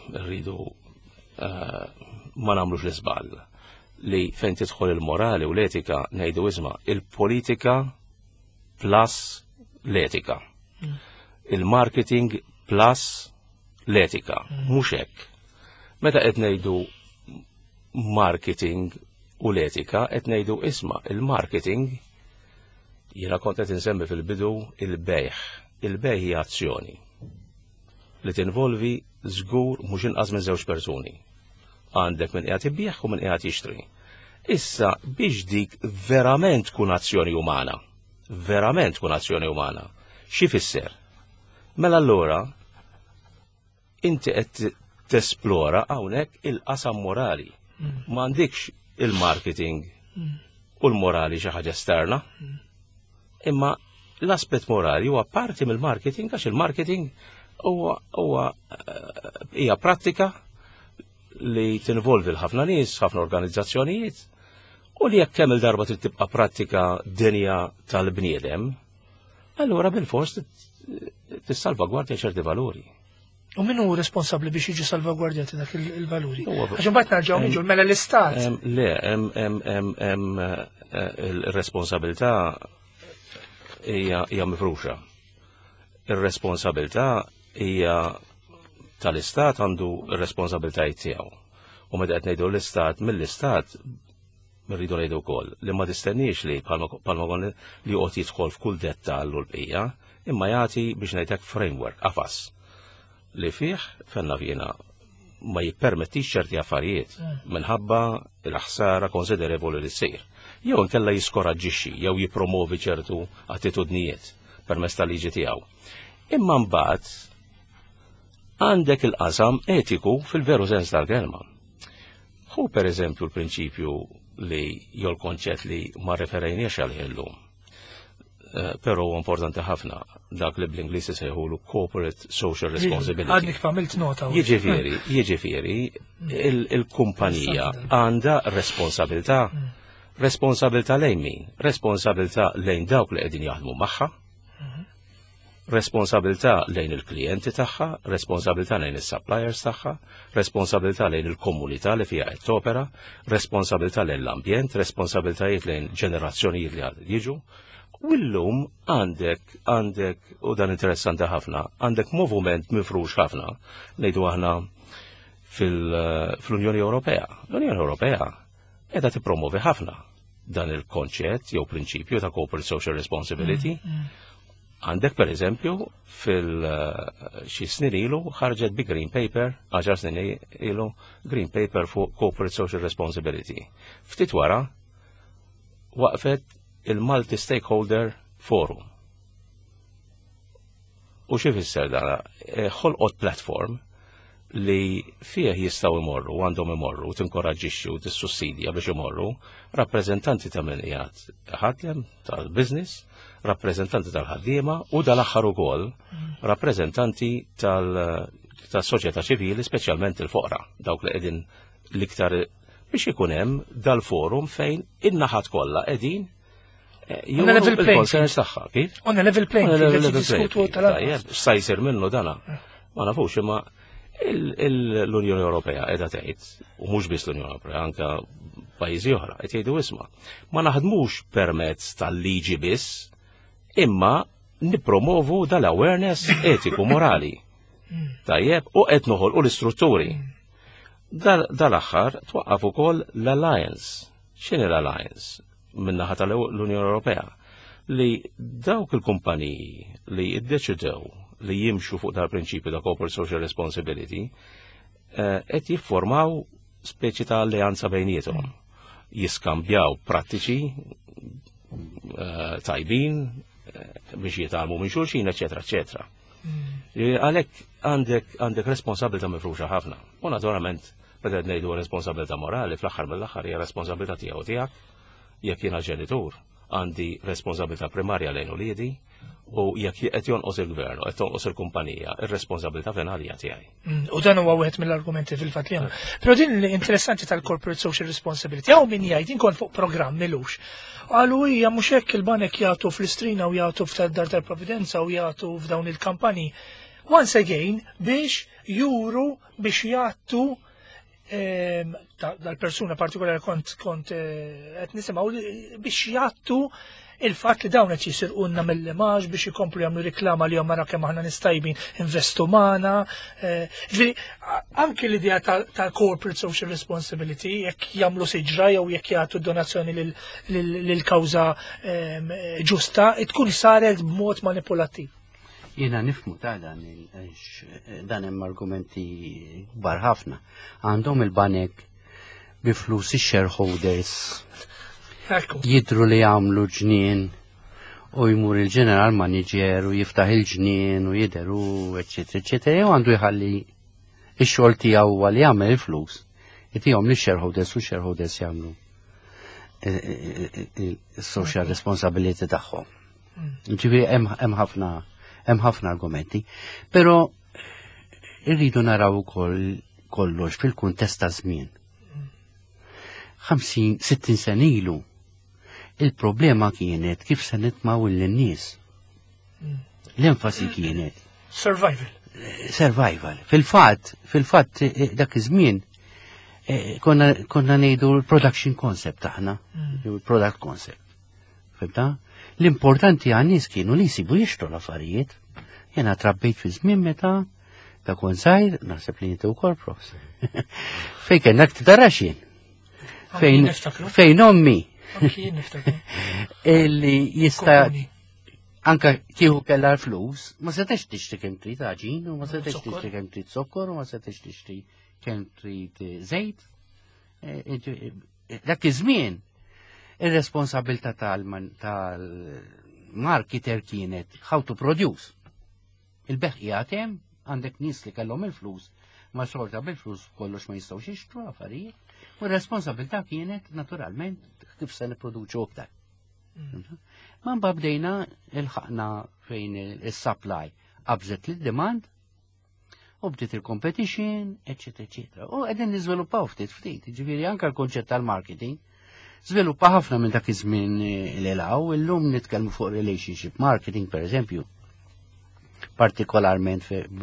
Speaker 3: ma nagħmlux l-iżball li fejn tidħol il-morali u l-etika ngħidu isma' il-politika plus l-etika. Il-marketing plus l-etika, mhux hekk. Meta qed ngħidu marketing u l-etika qed ngħidu isma' il-marketing jiena kont qed insemmi fil-bidu il-bejħ. Il-bejħ hija azzjoni li tinvolvi żgur mhux inqas minn żewġ persuni. Għandek min qiegħed ibbieħ u min qiegħed jixtri. Issa biex dik verament tkun azzjoni umana, xi fisser? Mela allura inti qed tesplora hawnhekk il-qasam morali. M'għandekx il-marketing u l-morali xi ħaġa esterna. Imma l-aspett morali huwa parti mill-marketing għax il-marketing hija prattika li tinvolvi l-ħafna nies, ħafna organizzazzjonijiet, u li jekk kemm il-darba trid tibqa' prattika dinja tal-bniedem, allura bil-fors tissalvagwardja ċerti valuri.
Speaker 1: U minnu responsabbli biex jiġi salvagwardjati dak il-valuri? Għax imbagħad narġgħu niġu mela l-istat.
Speaker 3: Le, hemm il-responsabilità hija mifruxa. Ir-responsabilità hija tal-istat għandu ir-responsabilitajiet tiegħu. U meta qed ngħidu l-istat mill-istat rridu ngħidu wkoll li ma tistenniex li bħalma kon li qod jidħol f'kull dettall u l-bqija, imma jagħti biex ngħidlek framework qafas li fih fenna vjena ma jippermettix ċerti affarijiet minħabba l-ħsara konsiderevoli li ssir. Jew inkella jiskoraġġixxi jew jippromovi ċertu attitudnijiet permezz tal-liġi tiegħu. Imma mbagħad għandek il-qasam etiku fil-veru sens tal-kelma. Hu pereżempju l-prinċipju li jew l-konċett li ma referejniex għalih illum. Però importanti ħafna dak li bl-Ingliż isejħulu corporate social responsibility.
Speaker 1: Għadnik familt nota.
Speaker 3: Jiġifieri il-kumpanija għandha responsabilità. Responsabilità lejn min? Responsabilità lejn dawk li qegħdin jaħdmu magħha. Responsabilità lejn il-klijenti tagħha, responsabilità lejn is-suppliers tagħha, responsabilità lejn il-komunità li fiha qed topera, responsabilità lejn l-ambjent, responsabilitajiet lejn ġenerazzjonijiet li għad jiġu. U llum għandek, u dan interessanti ħafna, għandek moviment mifrux ħafna, ngħidu aħna fl-Unjoni Ewropea. L-Unjoni Ewropea qiegħda tippromovi ħafna dan il-konċett jew prinċipju ta' corporate social responsibility. Għandek per eżempju fil-xi snin ilu ħarġet bi Green Paper, 10 snin ilu Green Paper fuq corporate social responsibility. Ftit wara waqfet il-Multi-Stakeholder Forum. U xi fisser dan? Ħolqot platform li fih jistgħu imorru, għandhom imorru, tinkoraġġixxi u tissussidja biex imorru rappreżentanti ta' min qiegħed ħadem tal-business, rappreżentanti tal-ħaddiema u dal-aħħar ukoll rappreżentanti tas-soċjetà ċivili, speċjalment il-foqra, dawk li qegħdin l-iktar biex ikun hemm dal-forum fejn in-naħat kollha qegħdin
Speaker 1: On a level playing
Speaker 3: field.
Speaker 1: On a level playing field.
Speaker 3: Sa jsir minnu dana. Ma nafux imma l-Unjoni Ewropea qiegħda tgħid, u mhux biss l-Unjoni Ewropea, anke pajjiżi oħra qed jgħidu isma'. Ma naħdmux permezz tal-liġi biss, imma nippromovu dal-awareness etiku morali. Tajjeb, u qed noħolqu l-istrutturi. Dal-aħħar twaqqaf ukoll l-Alliance. X'inhi l-Alliance? Min-naħa tal-Unjoni Ewropea li dawk il-kumpaniji li iddeċidew li jimxu fuq dal-prinċipju ta' corporate social responsibility qed jiffurmaw speċi ta' alleanza bejniethom. Jiskambjaw prattiċi tajbin biex jitalmu minn xulxin, eċetera, eċetera. Għalhekk għandek responsabilità mifruxa ħafna. U naturalment meta ngħidu responsabilità morali fl-aħħar mill-aħħar hija responsabilità tiegħu tiegħek. Jekk jiena ġenitur għandi responsabilità primarja lejn uliedi u jekk qed jonqos il-gvern u qed tonqos il-kumpanija, ir-responsabilità finali hija tiegħi.
Speaker 1: U dan huwa wieħed mill-argumenti fil-fatt li hemm. Però din l-interessanti tal-corporate social responsibility hawn min jgħid inkun fuq programm milux. Qalu hija mhux hekk il-banek jagħtu fl-istrina u jagħtu f'dar tal-Provvidenza u jagħtu f'dawn il-kampanji. Once again biex juru biex jagħtu dal-persuna partikolari kont qed nisimgħu biex jagħtu il-fatt li dawn qed jisirqulna mill-imaġ biex ikomplu jagħmlu riklama li mara kemm aħna nistajbin investu magħna. Ġifieri anke l-idea tal-corporate social responsibility jekk jagħmlu siġra jew jekk jagħtu donazzjoni lil-kawża ġusta tkun saret b'mod manipulattiv.
Speaker 2: Jiena nifmu ta' dan hemm argumenti kbar ħafna. Għandhom il-banek bi flus ix-shareholders jidru li jagħmlu ġnien u jmur il-general manager u jiftaħ il-ġnien u jidheru eċetera eċetera jew għandu jħalli x-xogħol tiegħu huwa li jagħmel il-flus. Itihom lix-shareholders u shareholders jagħmlu is-social responsibility tagħhom. Ġifieri hemm ħafna argumenti, però irridu naraw ukoll kollox fil-kuntest ta' żmien. 50-60 sen ilu il-problema kienet kif se nitmaw lin-nies. L-enfasi kienet
Speaker 1: survival.
Speaker 2: survival. Fil-fatt dak iż-żmien konna ngħidu l-production concept aħna, product concept. Fibda? L-importanti għan-nies kienu li jsibu jixtru l-affarijiet. Jena trabbejt fi żmien meta ta' kon sajr, naħseb li jintu wkoll profs. Fejn kellna t-taraxin. Fejn ommi. Illi jista' anka kieku kellha l-flus, ma setax tixtri kemm trid aġin, u ma setax tixtri kemm trid sokkor, u ma setax tixtri kemm trid żejt. Dak iż-żmien ir-responsabilità tal-marketer kienet how to produce. Il-beħ hemm għandek nies li kellhom il-flus, ma xorta bil-flus kollox ma jistgħux jixtru affarijiet, u r-responsabilità kienet naturalment kif se nipproduċu aktar. Ma mbagħad bdejna il-ħaqna fejn is-supply qabżet lid-demand u bdiet il-competition, eċetera. U qegħdin niżviluppaw ftit, ġifieri anke l-konċett tal-marketing żviluppa ħafna minn dak iż-żmien li law, illum nitkellmu fuq relationship marketing pereżempju, partikolarment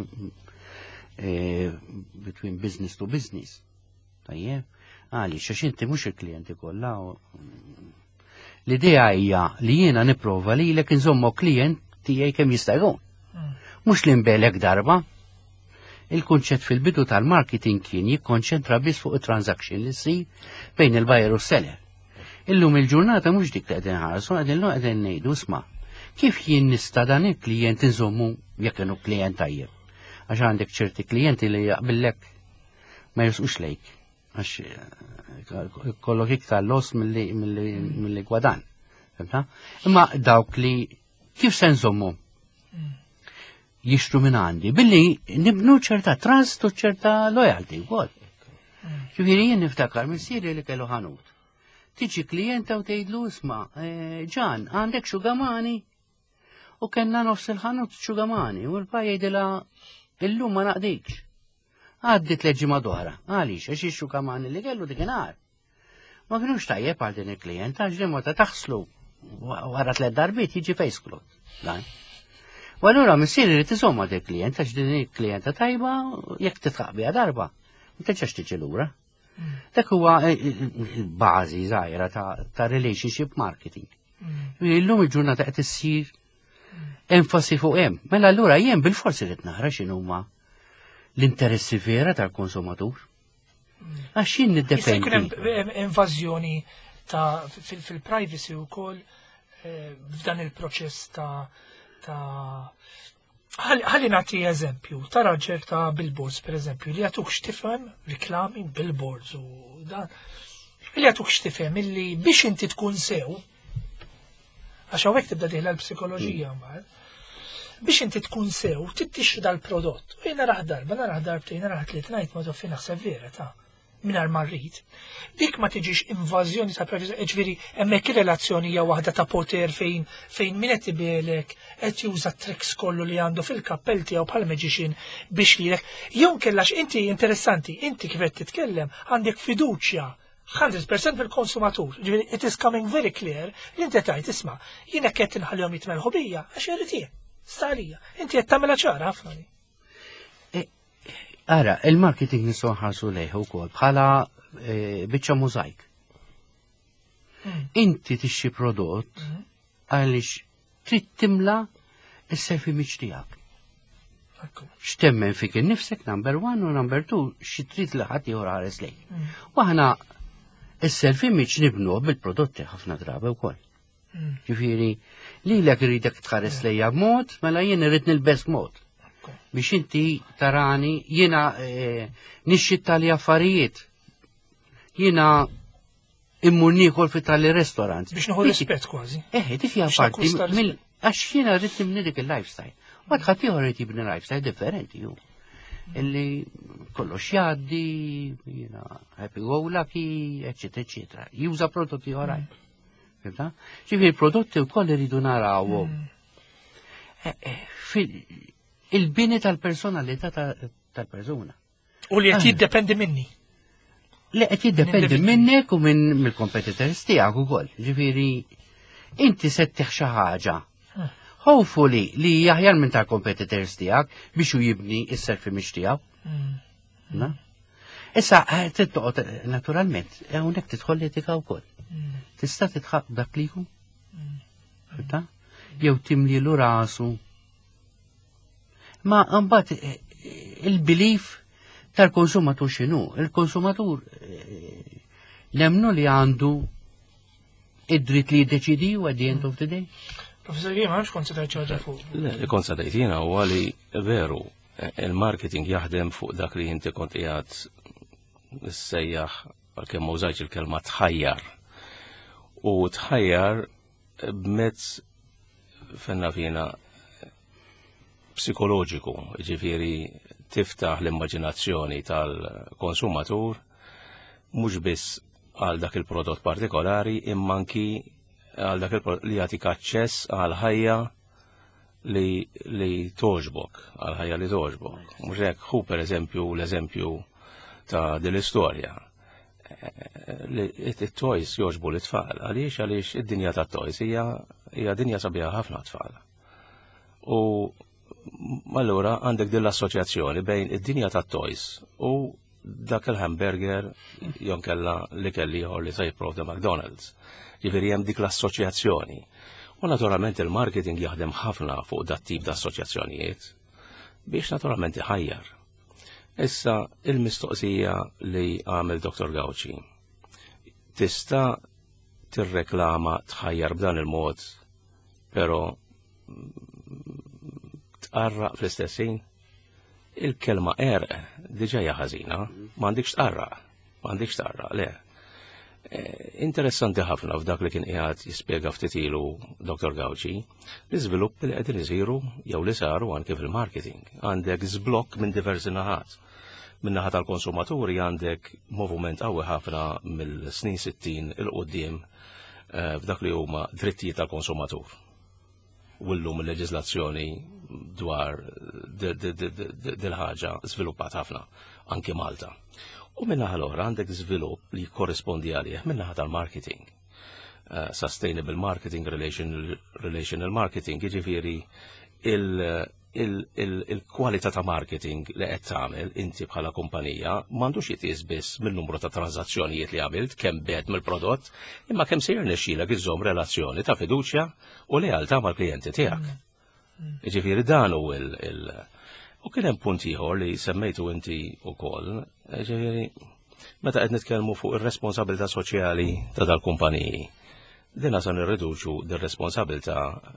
Speaker 2: between business to business. Tajjeb, għaliex għax inti mhux il-klijenti kollha. L-idea hija li jiena nipprova lilek inżommu klient tiegħi kemm jista' jkun. Mhux li nbelek darba. Il-kunċett fil-bidu tal-marketing kien jikkonċentra biss fuq it-transaction li ssir bejn il-buyer u s-seller. Illum il-ġurnata mhux dik li qegħdin ħarsu, qegħdin ngħidu isma' kif jien nista' dan il-klijent inżommu jekk kienu klijent tajjeb. Għax għandek ċerti klijenti li jaqbillek ma jirsqux lejk. Għax kollok iktar loss mill-li gwadan. Imma dawk li kif se nżommu jixtru minn għandi, billi nibnu ċerta trust u ċerta loyalty wkoll. Ġifieri jien niftakar missieri li kellu ħanut. Tiġi klijenta u tgħidlu isma' Ġan, għandek xugamani? U kellna nofs il-ħanut xugamani u l-pa jgħidilha illum ma naqdikx. Għaddit leġi madwara, għaliex għax ix-xugamani li kellu dikinhar. Ma kinux tajjeb għal din il-klijenta għax meta taħslu wara 3 darbiet jiġi fejsklot. U allura missieri li tiżomma dik klient għax din il-klijenta tajba jekk titħaqbiha darba, ma tiġix tiġi lura. Dak huwa bażi żgħira ta' relationship marketing. Illum il-ġurnata qed issir enfasi fuq hemm. Mela allura jien bil-forsi rid nara x'inhuma l-interessi vera tal-konsumatur. Għax jien niddependi.
Speaker 1: Jista' hemm invażjoni ta' fil-privacy wkoll f'dan il-proċess ta' ħalli nagħti eżempju ta' raġel ta' billboards pereżempju li jagħtuk x'tifhem riklami billboards u dan li jagħtuk x'tifhem illi biex inti tkun sew għax hawnhekk tibda diħla l-psikoloġija mbagħad biex inti tkun sew tixtri dal-prodott. U jiena raħ darba, naraħ darbtejn, naraħ tliet ngħid ma toffi naħseb vera ta' mingħajr ma rrid. Dik ma tiġix invażjoni ta' privacy, ġifieri hemmhekk ir-relazzjoni hija waħda ta' poter fejn min qed ibelek qed juża tricks kollu li għandu fil-kappell tiegħu bħal magician biex lilek. Jew kellax inti interessanti, inti kif qed titkellem għandek fiduċja 100% fil-konsumatur. Ġifieri it is coming very clear li inti tgħid isma' jiena qed inħallihom jitmelħu bija għax irid jien. Starija, inti qed tagħmilha ċara ħafna.
Speaker 2: Ara, il-marketing nistgħu nħarsu lejh ukoll bħala biċċa mużajk. Inti tixxi prodott għaliex trid timla s-self-image tiegħek. X'temmen fik innifsek number 1 u number 2 xi trid li ħadd ieħor ħares lejk. U aħna s-self-image nibnuh bil-prodotti ħafna drabi wkoll. Ġifieri lilek iridek tħares lejja b'mod, mela jien irid nilbes mod. Biex inti tarani jiena nixxitta li affarijiet. Jiena immur niekol fit tali restaurant.
Speaker 1: Biex nieħu rispett kważi.
Speaker 2: Dik hija parti għax jiena rrid nibni dik il-lifestyle. Wad ħadd ieħor irid jibni lifestyle differenti hu. Illi kollox jgħaddi, jiena happy go lucky, eċetera, eċetera. Juża prodotti oħrajn. Ġifieri prodotti wkoll iridu narawhom. Il-bini tal-personalità tal-persuna.
Speaker 1: U li qed jiddependi minni.
Speaker 2: Li qed jiddependi minnek u mill-competitors tiegħek ukoll. Ġifieri inti settieħ xi ħaġa. hopefully li jaħjar minn ta' competitors tiegħek biex u jibni s-self image tiegħu. Issa tittoqgħod naturalment hawnhekk tidħol l-etika wkoll. Tista' titħaq dak li jkun. Jew timlilu rasu. Ma mbagħad il-belief tal-konsumatur x'inhu? Il-konsumatur nemnu li għandu id-dritt li jiddeċidi at the end of the day.
Speaker 1: Professor Gima, għax konsidajt ċaġa fuq?
Speaker 3: Le, konsidajt jena huwa li veru il-marketing jaħdem fuq dak li inti kont qiegħed sejjaħ għalkemm ma użajtx il-kelma tħajjar. U tħajjar b'mezz fenna fina psikoloġiku, ġifieri tiftaħ l-immaġinazzjoni tal-konsumatur mhux biss għal dak il-prodott partikolari imma anki għal dak il-prodott li jagħtik aċċess għal ħajja li toġbok, għal ħajja li toġbok. Mhux hekk hu pereżempju l-eżempju ta' din l-istorja. It-toys joġbu l-tfal, għaliex id-dinja ta' toys hija dinja sabiħa ħafna tfal. U allura għandek din l-assoċjazzjoni bejn id-dinja ta' toys u dak il-hamburger jonkella li kelli ieħor li se jipprovda McDonald's. Ġifieri hemm dik l-assoċjazzjoni. U naturalment il-marketing jaħdem ħafna fuq dat tip ta' assoċjazzjonijiet biex naturalment iħajjar. Issa il-mistoqsija li għamel Dr. Gauci. Tista' tirreklama tħajjar b'dan il-mod, però tqarraq fl-istessin? Il-kelma diġà hija ħażina, m'għandikx tqarraq, le. Interessanti ħafna f'dak li kien qiegħed jispjega ftit ilu Dr. Gauci, l-iżvilupp li qegħdin isiru jew li saru anke fil-marketing. Għandek żblokk minn diversi naħat. Min naħa tal-konsumaturi għandek moviment qawwi ħafna mill-snin 60 il-qudiem f'dak li huma drittijiet tal-konsumatur. U llum il-leġiżlazzjoni dwar dil-ħaġa żviluppat ħafna, anke Malta. U minnaħa l-oħra għandek żvilupp li korrespondi għalih minnaħa tal-marketing. Sustainable marketing, relational marketing, jiġifieri il-kwalità ta' marketing li qed tagħmel inti bħala kumpanija m'għandux jitqies biss mill-numru ta' transazzjonijiet li għamilt kemm bed mill-prodott, imma kemm se jirnexxielek iżżomm relazzjoni ta' fiduċja u lealtà mal-klijenti tiegħek. Jiġifieri dan hu U kien hemm punt ieħor li semmejtu inti wkoll, ġifieri meta qed nitkellmu fuq ir-responsabilità soċjali ta' dal-kumpaniji. Dina sa nirriduċu dir-responsabilità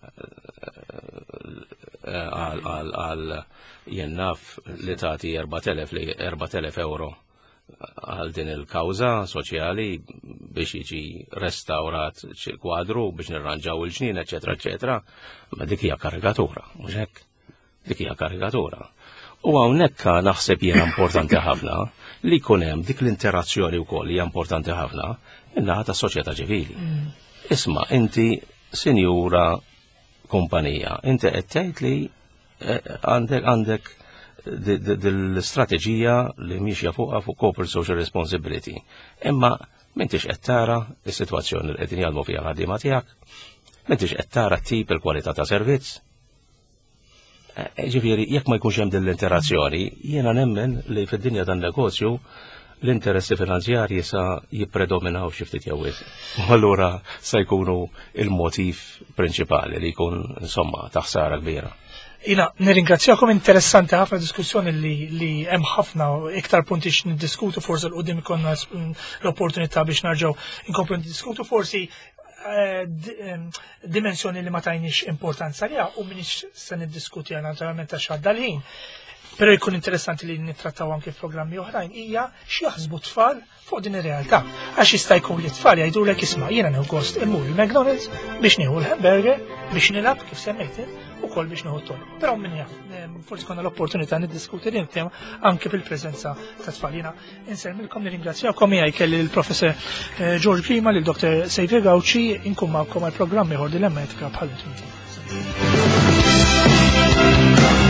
Speaker 3: għal jennaf li tagħti 4,000 euro għal din il-kawża soċjali biex jiġi restaurat kwadru biex nirranġaw il-ġnien, eċetera, eċetera, ma dik hija karikatura, mhux hekk? Dik hija karikatura. U hawnhekk naħseb jiena importanti ħafna li jkun hemm dik l-interazzjoni wkoll hija importanti ħafna min-naħa tas-soċjetà ċivili. Isma' inti sinjura kumpanija, inti qed tgħid li għandek dil-strateġija li mixja fuqha fuq corporate social responsibility. Imma m'intix qed tara s-sitwazzjoni li qegħdin jagħmlu fiha l-ħaddiema tiegħek, m'intix qed tara tip il-kwalità ta' servizz. Ġifieri, jekk ma jkunx hemm din l-interazzjoni, jiena nemmen li fid-dinja tan-negozju l-interessi finanzjarji sa jippredominaw xi ftit jew allura sa jkunu il-motiv prinċipali li jkun insomma ta' ħsara kbira.
Speaker 1: Jina, nirringrazzjakom, interessanti ħafna diskussjoni li hemm ħafna iktar punti x'niddiskutu, forsi l-qudiem ikonna l-opportunità biex narġgħu inkomplu niddiskutu forsi dimensjoni li ma tajniex importanza liha u minix se niddiskuti naturalment għax għadda l-ħin. Però jkun interessanti li nittrattaw anke f'programmi oħrajn hija x'jaħsbu tfal fuq din ir-realtà. Għax jista' jkun li tfal jgħidulek isma' jiena nieħu gost immur il-McDonald's biex nieħu l-hamburger biex nilab kif semmejt ukoll biex nieħu t-tol. Però min jaf, forsi konna l-opportunità niddiskuti din tema anke fil-preżenza ta' tfal. Jiena insemmilkom nirringrazzjawkom hija jkelli l-Professor George Grima lil Dr. Xavier Gauci inkun magħkom għall-programm ieħor dilemma etika bħal